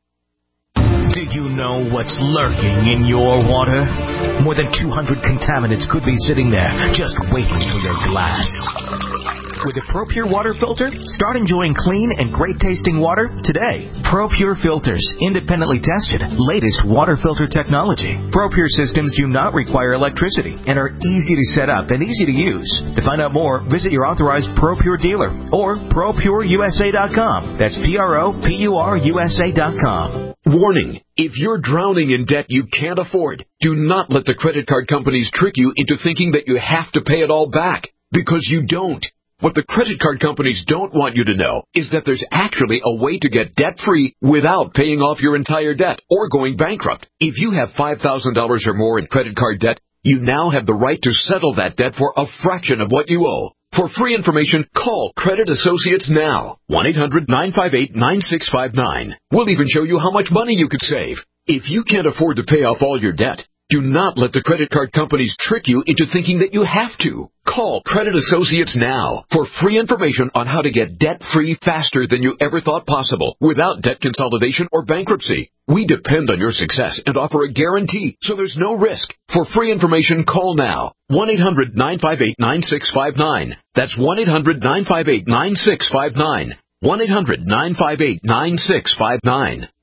Did you know what's lurking in your water? More than two hundred contaminants could be sitting there, just waiting for your glass. With a ProPure water filter, start enjoying clean and great-tasting water today. ProPure filters, independently tested, latest water filter technology. ProPure systems do not require electricity and are easy to set up and easy to use. To find out more, visit your authorized ProPure dealer or Pro Pure U S A dot com. That's P R O P U R U S A dot com. Warning, if you're drowning in debt you can't afford, do not let the credit card companies trick you into thinking that you have to pay it all back, because you don't. What the credit card companies don't want you to know is that there's actually a way to get debt-free without paying off your entire debt or going bankrupt. If you have five thousand dollars or more in credit card debt, you now have the right to settle that debt for a fraction of what you owe. For free information, call Credit Associates now. one eight hundred, nine five eight, nine six five nine. We'll even show you how much money you could save. If you can't afford to pay off all your debt, do not let the credit card companies trick you into thinking that you have to. Call Credit Associates now for free information on how to get debt-free faster than you ever thought possible without debt consolidation or bankruptcy. We depend on your success and offer a guarantee, so there's no risk. For free information, call now. one eight hundred, nine five eight, nine six five nine. That's one eight hundred, nine five eight, nine six five nine. one eight hundred, nine five eight, nine six five nine.